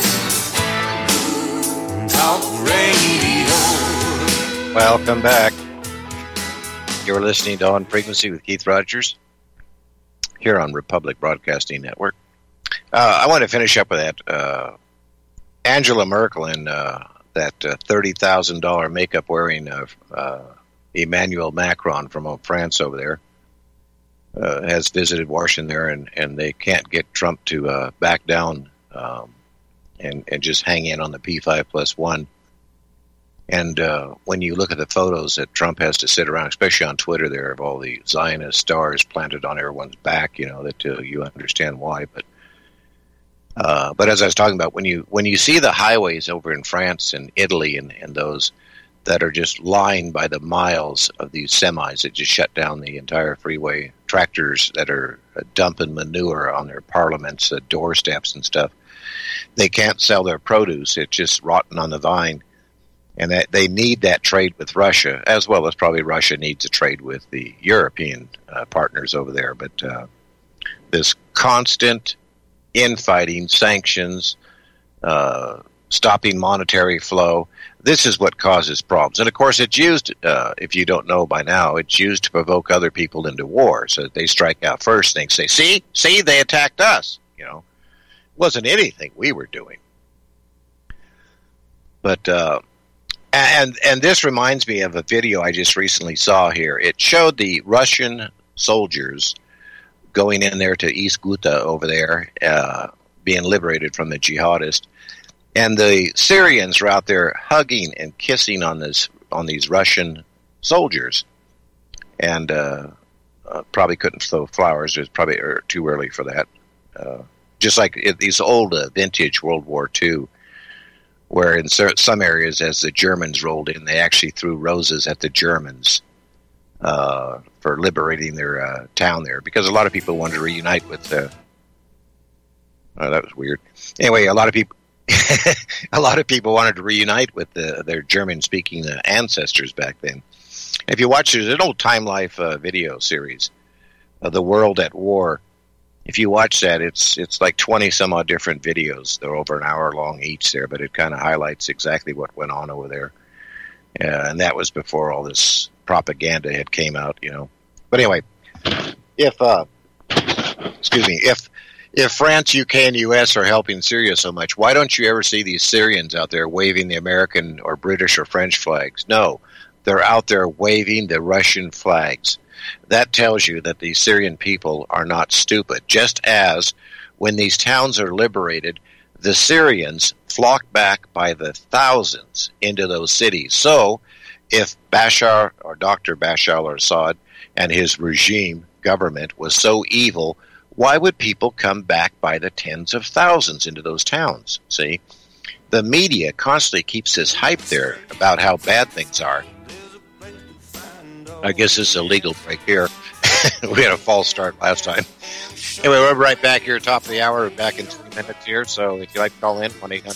go. Talk Radio. Welcome back. You're listening to On Frequency with Keith Rogers here on Republic Broadcasting Network. I want to finish up with that. Angela Merkel and that $30,000 makeup wearing Emmanuel Macron from France over there has visited Washington there, and they can't get Trump to back down and just hang in on the P5+1. And when you look at the photos that Trump has to sit around, especially on Twitter there, of all the Zionist stars planted on everyone's back, that you understand why. But as I was talking about, when you see the highways over in France and Italy and those that are just lined by the miles of these semis that just shut down the entire freeway, tractors that are dumping manure on their parliaments, doorsteps and stuff, they can't sell their produce. It's just rotten on the vine. And that they need that trade with Russia, as well as probably Russia needs a trade with the European partners over there. But this constant infighting, sanctions, stopping monetary flow, this is what causes problems. And, of course, it's used, if you don't know by now, it's used to provoke other people into war. So they strike out first and they say, see, they attacked us. It wasn't anything we were doing. But... And this reminds me of a video I just recently saw here. It showed the Russian soldiers going in there to East Ghouta over there, being liberated from the jihadists. And the Syrians are out there hugging and kissing on these Russian soldiers. And probably couldn't throw flowers. It was probably too early for that. Just like these old vintage World War II, where in some areas, as the Germans rolled in, they actually threw roses at the Germans for liberating their town there, because a lot of people wanted to reunite with. That was weird. Anyway, a lot of people wanted to reunite with their German-speaking ancestors back then. If you watch, there's an old Time Life video series of the world at war. If you watch that, it's like 20 some odd different videos. They're over an hour long each there, but it kind of highlights exactly what went on over there. And that was before all this propaganda had came out, But anyway, if France, UK, and US are helping Syria so much, why don't you ever see these Syrians out there waving the American or British or French flags? No, they're out there waving the Russian flags. That tells you that the Syrian people are not stupid. Just as when these towns are liberated, the Syrians flock back by the thousands into those cities. So if Bashar or Dr. Bashar al-Assad and his regime government was so evil, why would people come back by the tens of thousands into those towns? See, the media constantly keeps this hype there about how bad things are. I guess this is a legal break here. We had a false start last time. Anyway, we're right back here, top of the hour. We're back in 20 minutes here. So if you'd like to call in,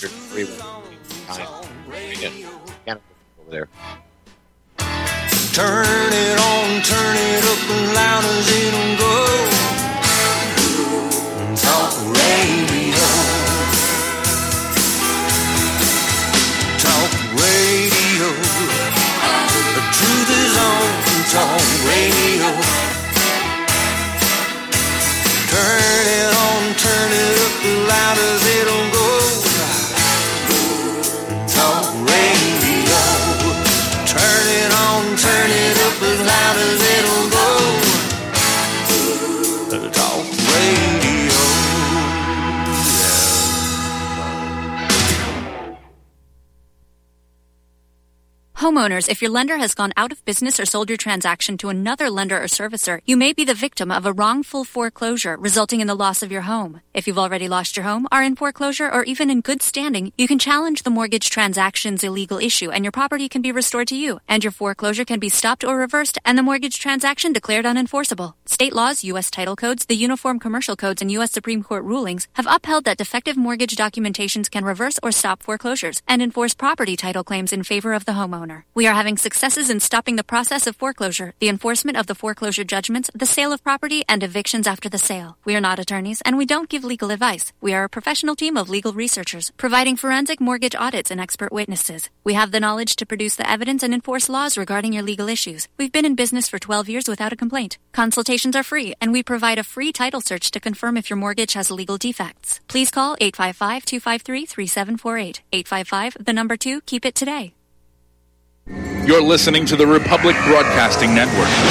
1-800-319-9. Over there. Turn it on, turn it up as loud as it'll go. Talk radio. Talk radio. The truth is on. Talk radio. Turn it on, turn it up as loud as it'll go. Talk radio. Turn it on, turn it up as loud as it'll go. Talk radio. Homeowners, if your lender has gone out of business or sold your transaction to another lender or servicer, you may be the victim of a wrongful foreclosure resulting in the loss of your home. If you've already lost your home, are in foreclosure, or even in good standing, you can challenge the mortgage transaction's illegal issue and your property can be restored to you, and your foreclosure can be stopped or reversed and the mortgage transaction declared unenforceable. State laws, U.S. title codes, the Uniform Commercial Codes, and U.S. Supreme Court rulings have upheld that defective mortgage documentations can reverse or stop foreclosures and enforce property title claims in favor of the homeowner. We are having successes in stopping the process of foreclosure, the enforcement of the foreclosure judgments, the sale of property, and evictions after the sale. We are not attorneys, and we don't give legal advice. We are a professional team of legal researchers, providing forensic mortgage audits and expert witnesses. We have the knowledge to produce the evidence and enforce laws regarding your legal issues. We've been in business for 12 years without a complaint. Consultations are free, and we provide a free title search to confirm if your mortgage has legal defects. Please call 855-253-3748. 855, 2, keep it today. You're listening to the Republic Broadcasting Network.